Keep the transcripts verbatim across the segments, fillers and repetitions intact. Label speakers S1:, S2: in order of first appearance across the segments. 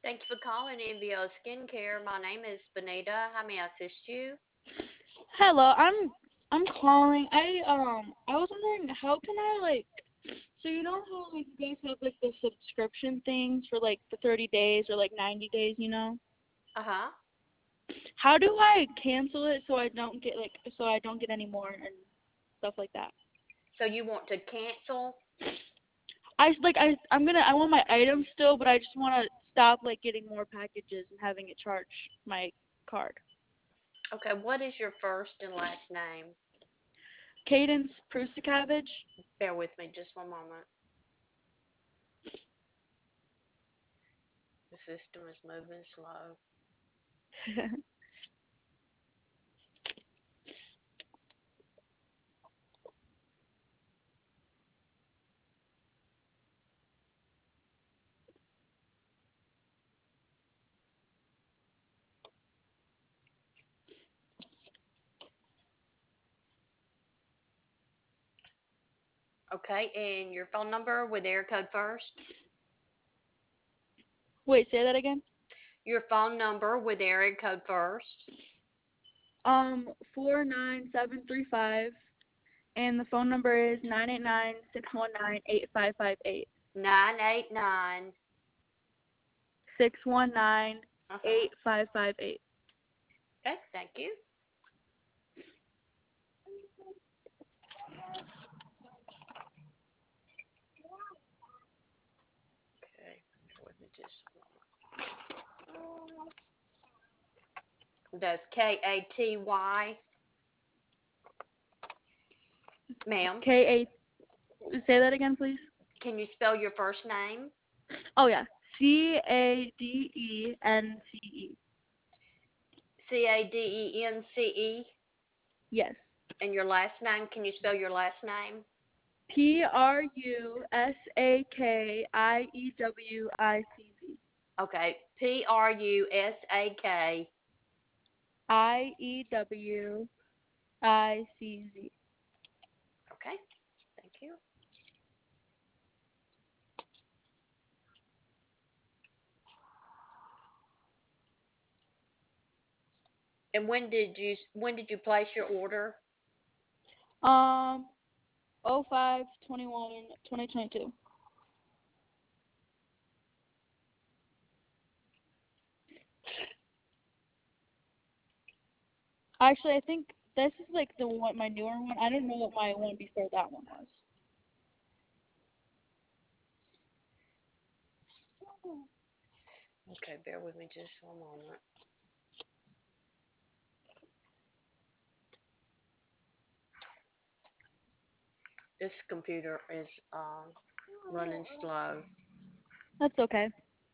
S1: Thank you for calling N V O Skincare. My name is Benita. How may I assist you?
S2: Hello, I'm I'm calling. I um I was wondering how can I like so you know how like you guys have like the subscription things for like the thirty days or like ninety days, you know?
S1: Uh huh.
S2: How do I cancel it so I don't get like so I don't get any more and stuff like that?
S1: So you want to cancel?
S2: I like I I'm gonna I want my items still, but I just want to stop like getting more packages and having it charge my card.
S1: Okay, what is your first and last name?
S2: Cadence Prusicavage.
S1: Bear with me just one moment. The system is moving slow. Okay, and your phone number with area code first?
S2: Wait, say that again.
S1: Your phone number with area code first?
S2: Um, four nine seven three five, and the phone number is nine eight nine six one nine eight five five eight.
S1: nine eight nine.
S2: Six one nine
S1: Uh huh.
S2: eight five five eight.
S1: Okay, thank you. Okay, bear with me just a moment. That's K A T Y, ma'am.
S2: K A. Say that again, please.
S1: Can you spell your first name?
S2: Oh yeah. C A D E N C E.
S1: C A D E N C E.
S2: Yes.
S1: And your last name? Can you spell your last name?
S2: P R U S A K I E W I C Z.
S1: Okay, P R U S A K.
S2: I E W I C Z.
S1: Okay, thank you. And when did you when did you place your order?
S2: Um, oh five twenty one twenty twenty two. Actually, I think this is like the one, my newer one. I don't know what my one before that one was.
S1: Okay, bear with me just one moment. This computer is uh, running slow.
S2: That's okay.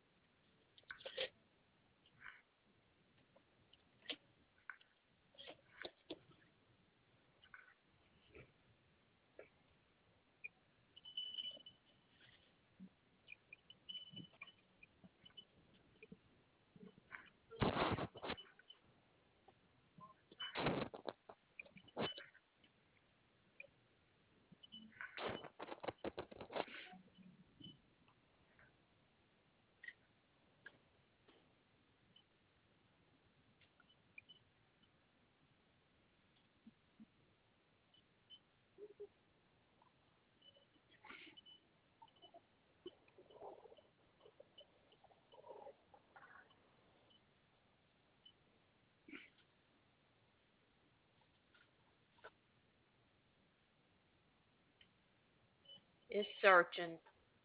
S1: It's searching.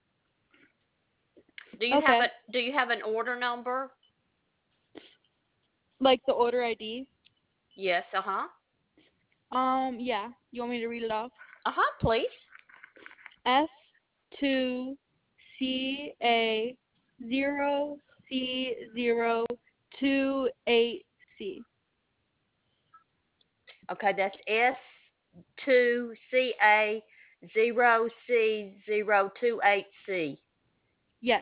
S1: Do you have
S2: Okay.
S1: a do you have an order number?
S2: Like the order I D.
S1: Yes, uh-huh.
S2: Um, yeah. You want me to read it off?
S1: Uh-huh, please.
S2: F two C A zero C zero two eight C.
S1: Okay, that's S two C A zero C zero two eight C.
S2: Yes.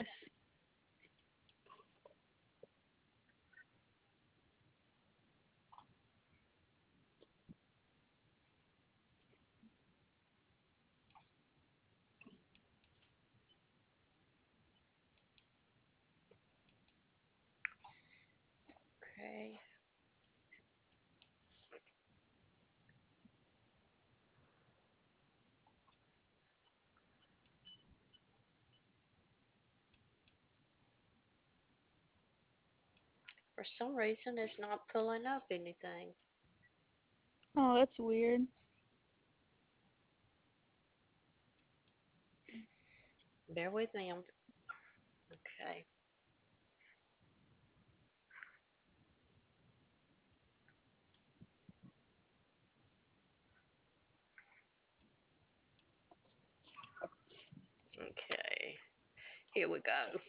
S1: For some reason, it's not pulling up anything.
S2: Oh, that's weird.
S1: Bear with me. I'm okay. Okay. Here we go.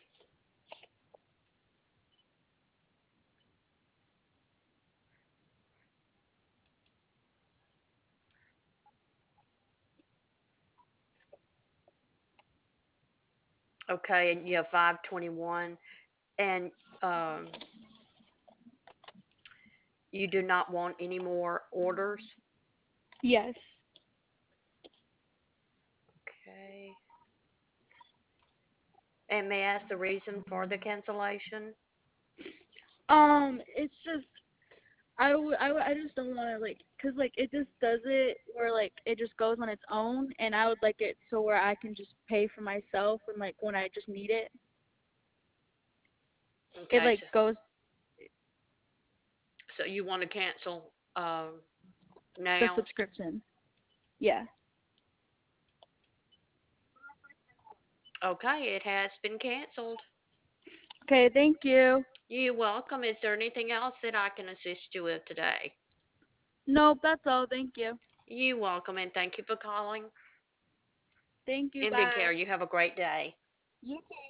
S1: Okay, and you have five twenty-one, and um, you do not want any more orders.
S2: Yes.
S1: Okay. And may I ask the reason for the cancellation?
S2: Um, it's just I, w- I, w- I just don't want to like, cause like it just does it where like it just goes on its own, and I would like it so where I can just pay for myself and like when I just need it, it
S1: Okay,
S2: like
S1: so,
S2: goes.
S1: so you want to cancel um,
S2: The
S1: now?
S2: subscription. Yeah.
S1: Okay, it has been canceled.
S2: Okay. Thank you.
S1: You're welcome. Is there anything else that I can assist you with today?
S2: Nope. That's all. Thank you.
S1: You're welcome, and thank you for calling.
S2: Thank you.
S1: And be
S2: Bye.
S1: care. You have a great day.
S2: You too.